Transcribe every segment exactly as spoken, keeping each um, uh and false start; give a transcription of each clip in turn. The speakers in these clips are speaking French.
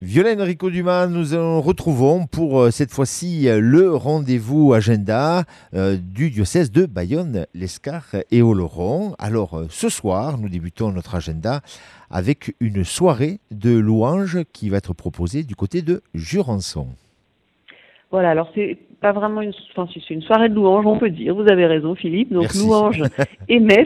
Violaine Rico-Dumas, nous nous retrouvons pour euh, cette fois-ci euh, le rendez-vous agenda euh, du diocèse de Bayonne, l'Escar et Oloron. Alors euh, ce soir, nous débutons notre agenda avec une soirée de louanges qui va être proposée du côté de Jurançon. Voilà, alors c'est pas vraiment une, enfin si c'est une soirée de louanges, on peut dire. Vous avez raison, Philippe. Donc Merci. louanges et messe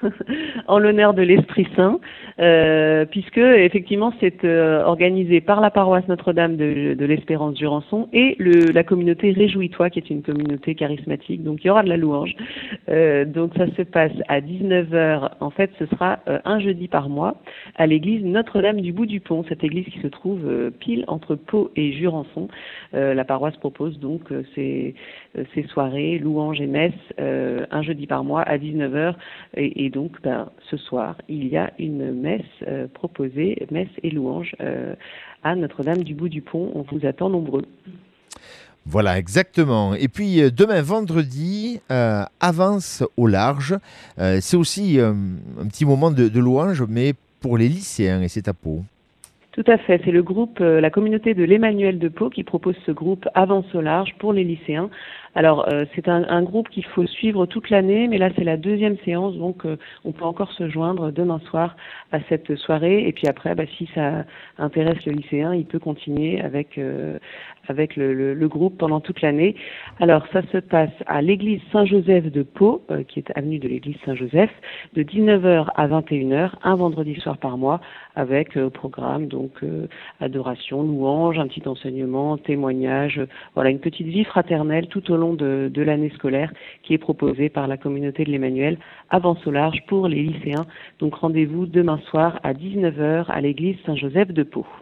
en l'honneur de l'Esprit Saint, euh, puisque effectivement c'est euh, organisé par la paroisse Notre-Dame de, de l'Espérance Jurançon et le, la communauté Réjouis-toi, qui est une communauté charismatique. Donc il y aura de la louange. Euh, donc ça se passe à dix-neuf heures. En fait, ce sera euh, un jeudi par mois à l'église Notre-Dame du Bout du Pont, cette église qui se trouve euh, pile entre Pau et Jurançon. Euh, la paroisse propose donc euh, ces, euh, ces soirées, louanges et messes, euh, un jeudi par mois à dix-neuf heures. Et, et donc, ben, ce soir, il y a une messe euh, proposée, messe et louanges euh, à Notre-Dame du Bout du Pont. On vous attend nombreux. Voilà, exactement. Et puis euh, demain vendredi, euh, avance au large. Euh, c'est aussi euh, un petit moment de, de louange, mais pour les lycéens, et c'est à Pau. Tout à fait, c'est le groupe, euh, la communauté de l'Emmanuel de Pau qui propose ce groupe Avance au large pour les lycéens. Alors euh, c'est un, un groupe qu'il faut suivre toute l'année, mais là c'est la deuxième séance, donc euh, on peut encore se joindre demain soir à cette soirée. Et puis après, bah, si ça intéresse le lycéen, il peut continuer avec euh, avec le, le, le groupe pendant toute l'année. Alors ça se passe à l'église Saint-Joseph de Pau, euh, qui est avenue de l'église Saint-Joseph, de dix-neuf heures à vingt et une heures, un vendredi soir par mois, avec euh, programme donc euh, adoration, louange, un petit enseignement, témoignage, euh, voilà une petite vie fraternelle tout au long de, de l'année scolaire qui est proposée par la communauté de l'Emmanuel Avance au large pour les lycéens. Donc rendez-vous demain soir à dix-neuf heures à l'église Saint-Joseph de Pau.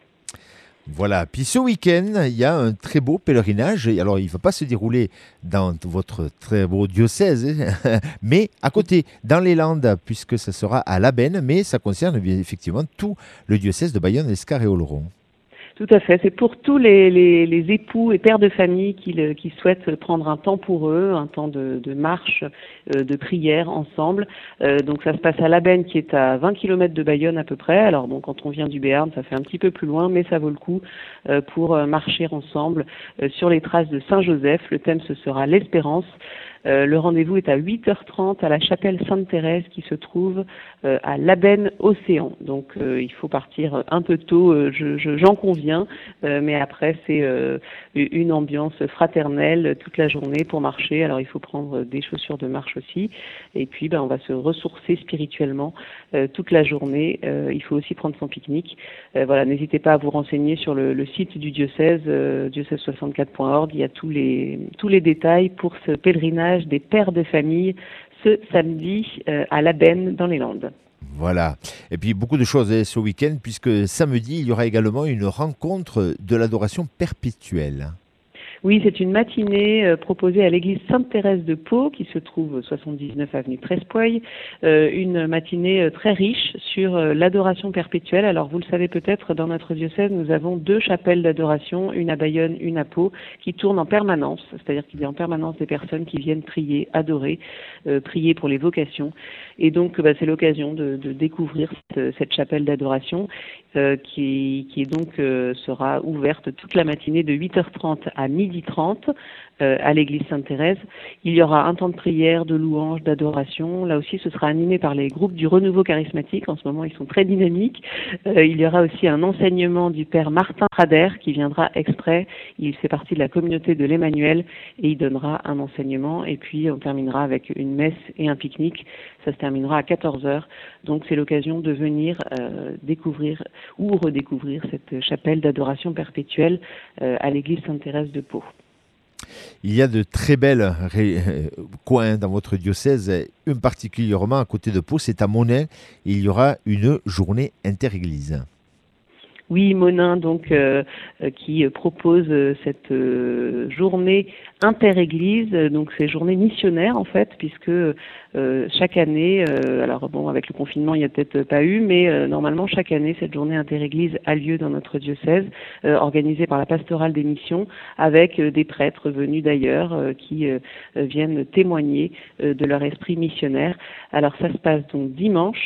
Voilà, puis ce week-end, il y a un très beau pèlerinage. Et alors, il ne va pas se dérouler dans votre très beau diocèse, hein, mais à côté, dans les Landes, puisque ça sera à Labenne, mais ça concerne bien effectivement tout le diocèse de Bayonne, Escar et Oloron. Tout à fait. C'est pour tous les, les, les époux et pères de famille qui, le, qui souhaitent prendre un temps pour eux, un temps de, de marche, euh, de prière ensemble. Euh, donc ça se passe à Labenne, qui est à vingt kilomètres de Bayonne à peu près. Alors bon, quand on vient du Béarn, ça fait un petit peu plus loin, mais ça vaut le coup euh, pour euh, marcher ensemble euh, sur les traces de Saint-Joseph. Le thème, ce sera l'espérance. Euh, le rendez-vous est à huit heures trente à la chapelle Sainte-Thérèse qui se trouve euh, à Labenne-Océan. Donc euh, il faut partir un peu tôt, euh, je, je, j'en conviens, euh, mais après c'est euh, une ambiance fraternelle toute la journée pour marcher. Alors il faut prendre des chaussures de marche aussi, et puis ben, on va se ressourcer spirituellement euh, toute la journée. Euh, il faut aussi prendre son pique-nique. Euh, voilà, n'hésitez pas à vous renseigner sur le, le site du diocèse, euh, diocèse soixante-quatre point org. Il y a tous les tous les détails pour ce pèlerinage des pères de famille ce samedi euh, à Labenne dans les Landes. Voilà. Et puis beaucoup de choses hein, ce week-end, puisque samedi, il y aura également une rencontre de l'adoration perpétuelle. Oui, c'est une matinée euh, proposée à l'église Sainte-Thérèse de Pau, qui se trouve soixante-dix-neuf avenue Trespoil. Euh, une matinée euh, très riche sur euh, l'adoration perpétuelle. Alors, vous le savez peut-être, dans notre diocèse, nous avons deux chapelles d'adoration, une à Bayonne, une à Pau, qui tournent en permanence. C'est-à-dire qu'il y a en permanence des personnes qui viennent prier, adorer, euh, prier pour les vocations. Et donc, bah, c'est l'occasion de, de découvrir cette, cette chapelle d'adoration euh, qui, qui est donc euh, sera ouverte toute la matinée de huit heures trente à midi trente euh, à l'église Sainte-Thérèse. Il y aura un temps de prière, de louange, d'adoration. Là aussi, ce sera animé par les groupes du renouveau charismatique. En ce moment, ils sont très dynamiques. Euh, il y aura aussi un enseignement du père Martin Prader qui viendra exprès. Il fait partie de la communauté de l'Emmanuel et il donnera un enseignement. Et puis, on terminera avec une messe et un pique-nique. Ça se terminera à quatorze heures. Donc, c'est l'occasion de venir euh, découvrir ou redécouvrir cette chapelle d'adoration perpétuelle euh, à l'église Sainte-Thérèse de Pau. Il y a de très belles ré- euh, coins dans votre diocèse, un particulièrement à côté de Pau, c'est à Monin. Il y aura une journée interéglise. Oui, Monin, donc, euh, euh, qui euh, propose euh, cette euh, journée interéglise, euh, donc ces journées missionnaires en fait, puisque euh, chaque année, euh, alors bon, avec le confinement, il n'y a peut-être pas eu, mais euh, normalement chaque année, cette journée interéglise a lieu dans notre diocèse, euh, organisée par la pastorale des missions, avec euh, des prêtres venus d'ailleurs euh, qui euh, viennent témoigner euh, de leur esprit missionnaire. Alors ça se passe donc dimanche.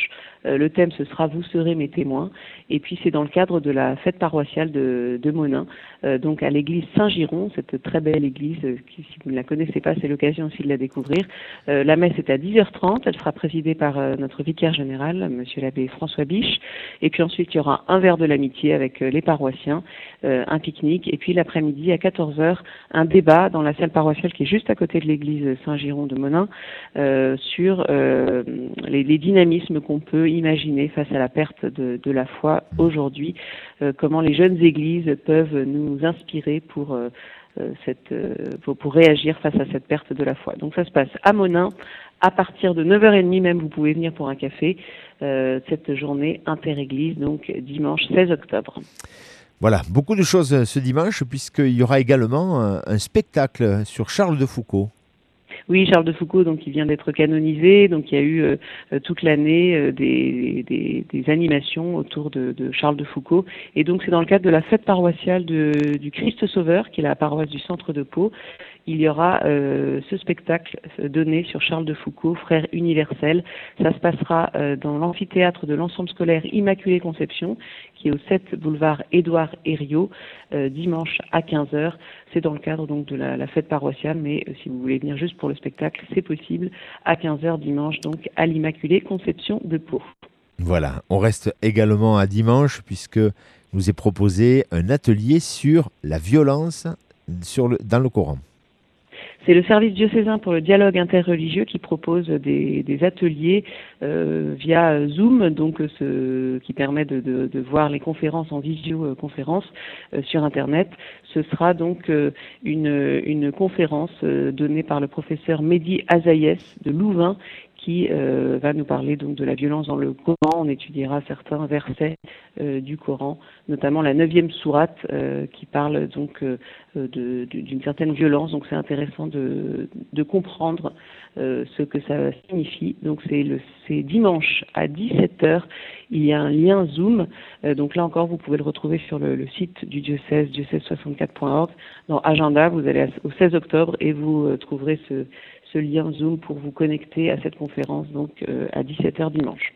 Euh, le thème, ce sera « Vous serez mes témoins ». Et puis, c'est dans le cadre de la fête paroissiale de, de Monin, euh, donc à l'église Saint-Giron, cette très belle église, euh, qui, si vous ne la connaissez pas, c'est l'occasion aussi de la découvrir. Euh, la messe est à dix heures trente, elle sera présidée par euh, notre vicaire général, monsieur l'abbé François Biche. Et puis ensuite, il y aura un verre de l'amitié avec euh, les paroissiens, euh, un pique-nique. Et puis l'après-midi, à quatorze heures, un débat dans la salle paroissiale qui est juste à côté de l'église Saint-Giron de Monin, euh, sur euh, les, les dynamismes qu'on peut imaginer face à la perte de, de la foi aujourd'hui, euh, comment les jeunes églises peuvent nous inspirer pour, euh, cette, euh, pour, pour réagir face à cette perte de la foi. Donc ça se passe à Monin, à partir de neuf heures trente même, vous pouvez venir pour un café, euh, cette journée interéglise, donc dimanche seize octobre. Voilà, beaucoup de choses ce dimanche, puisqu'il y aura également un, un spectacle sur Charles de Foucauld. Oui, Charles de Foucauld, donc, il vient d'être canonisé. Donc, il y a eu euh, toute l'année euh, des, des, des animations autour de, de Charles de Foucauld. Et donc, c'est dans le cadre de la fête paroissiale de, du Christ Sauveur, qui est la paroisse du centre de Pau. Il y aura euh, ce spectacle donné sur Charles de Foucauld, frère universel. Ça se passera euh, dans l'amphithéâtre de l'ensemble scolaire Immaculée Conception, qui est au sept boulevard Édouard Herriot, euh, dimanche à quinze heures. C'est dans le cadre donc de la, la fête paroissiale, mais euh, si vous voulez venir juste pour le spectacle, c'est possible, à quinze heures dimanche, donc à l'Immaculée Conception de Pau. Voilà, on reste également à dimanche, puisque nous est proposé un atelier sur la violence sur le, dans le Coran. C'est le service diocésain pour le dialogue interreligieux qui propose des, des ateliers euh, via Zoom, donc ce, qui permet de, de, de voir les conférences en visioconférence euh, sur Internet. Ce sera donc euh, une, une conférence euh, donnée par le professeur Mehdi Azaïes de Louvain, qui euh, va nous parler donc de la violence dans le Coran. On étudiera certains versets euh, du Coran, notamment la neuvième sourate euh, qui parle donc euh, de, de, d'une certaine violence. Donc c'est intéressant de, de comprendre euh, ce que ça signifie. Donc c'est le c'est dimanche à dix-sept heures. Il y a un lien Zoom. Euh, donc là encore, vous pouvez le retrouver sur le, le site du diocèse, diocèse soixante-quatre point org. Dans Agenda, vous allez au seize octobre et vous euh, trouverez ce ce lien Zoom pour vous connecter à cette conférence, donc euh, à dix-sept heures dimanche.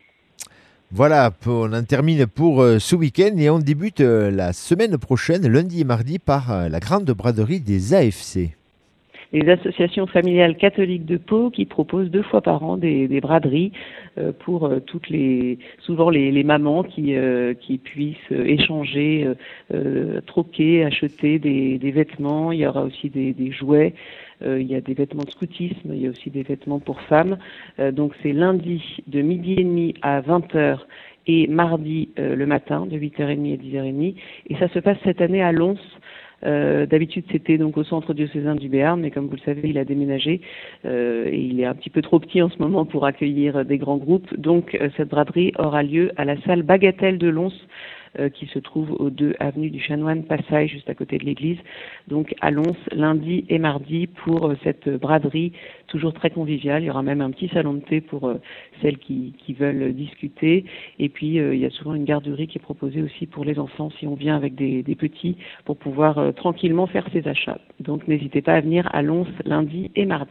Voilà, on en termine pour euh, ce week-end et on débute euh, la semaine prochaine, lundi et mardi, par euh, la grande braderie des A F C. Les associations familiales catholiques de Pau qui proposent deux fois par an des, des braderies euh, pour euh, toutes les, souvent les, les mamans qui, euh, qui puissent euh, échanger, euh, euh, troquer, acheter des, des vêtements. Il y aura aussi des, des jouets. Euh, il y a des vêtements de scoutisme, il y a aussi des vêtements pour femmes. Euh, donc c'est lundi de midi et demi à vingt heures et mardi euh, le matin de huit heures trente à dix heures trente. Et ça se passe cette année à Lons. Euh, d'habitude c'était donc au centre diocésain du Béarn, mais comme vous le savez, il a déménagé euh, et il est un petit peu trop petit en ce moment pour accueillir des grands groupes. Donc euh, cette braderie aura lieu à la salle Bagatelle de Lons, euh, qui se trouve aux deux avenue du Chanoine Passaille, juste à côté de l'église. Donc à Lons, lundi et mardi pour euh, cette braderie, toujours très conviviale. Il y aura même un petit salon de thé pour euh, celles qui, qui veulent discuter. Et puis euh, il y a souvent une garderie qui est proposée aussi pour les enfants si on vient avec des, des petits pour pouvoir euh, tranquillement faire ses achats. Donc n'hésitez pas à venir à Lons lundi et mardi.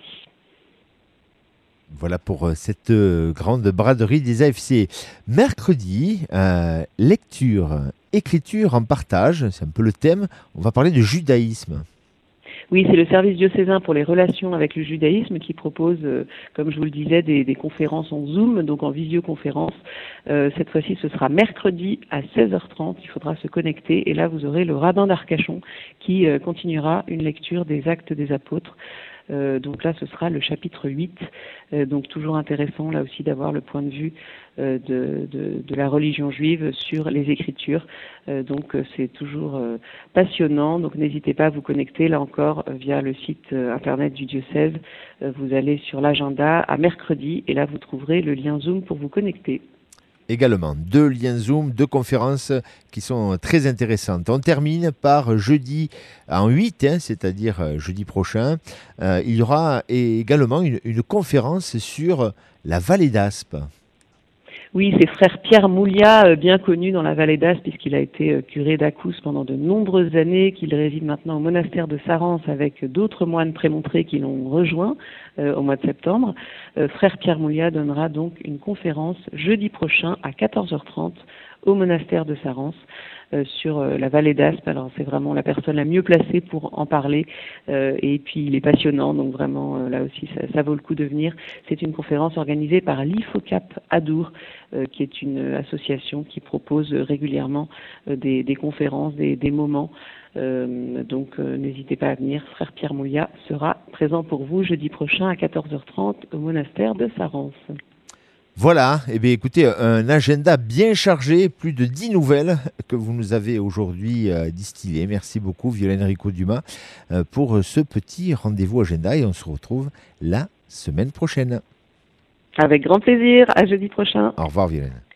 Voilà pour cette grande braderie des A F C. Mercredi, euh, lecture, écriture en partage, c'est un peu le thème. On va parler de judaïsme. Oui, c'est le service diocésain pour les relations avec le judaïsme qui propose, euh, comme je vous le disais, des, des conférences en Zoom, donc en visioconférence. Euh, cette fois-ci, ce sera mercredi à seize heures trente. Il faudra se connecter et là, vous aurez le rabbin d'Arcachon qui euh, continuera une lecture des Actes des Apôtres. Euh, donc là, ce sera le chapitre huit. Euh, donc toujours intéressant là aussi d'avoir le point de vue euh, de, de, de la religion juive sur les Écritures. Euh, donc euh, c'est toujours euh, passionnant. Donc n'hésitez pas à vous connecter là encore euh, via le site euh, internet du diocèse. Euh, vous allez sur l'agenda à mercredi et là vous trouverez le lien Zoom pour vous connecter. Également, deux liens Zoom, deux conférences qui sont très intéressantes. On termine par jeudi en huit, hein, c'est-à-dire jeudi prochain. Euh, il y aura également une, une conférence sur la vallée d'Aspe. Oui, c'est frère Pierre Mouliat, euh, bien connu dans la vallée d'Aspe, puisqu'il a été euh, curé d'Acous pendant de nombreuses années, qu'il réside maintenant au monastère de Sarance avec d'autres moines prémontrés qui l'ont rejoint euh, au mois de septembre. Euh, frère Pierre Mouliat donnera donc une conférence jeudi prochain à quatorze heures trente au monastère de Sarance euh, sur euh, la vallée d'Aspe. Alors c'est vraiment la personne la mieux placée pour en parler euh, et puis il est passionnant, donc vraiment euh, là aussi ça, ça vaut le coup de venir. C'est une conférence organisée par l'IFOCAP Adour, euh, qui est une association qui propose régulièrement euh, des, des conférences, des, des moments. Euh, donc euh, n'hésitez pas à venir. Frère Pierre Mouliat sera présent pour vous jeudi prochain à quatorze heures trente au monastère de Sarance. Voilà, eh bien, écoutez, un agenda bien chargé, plus de dix nouvelles que vous nous avez aujourd'hui euh, distillées. Merci beaucoup, Violaine Rico-Dumas, euh, pour ce petit rendez-vous agenda et on se retrouve la semaine prochaine. Avec grand plaisir, à jeudi prochain. Au revoir, Violaine.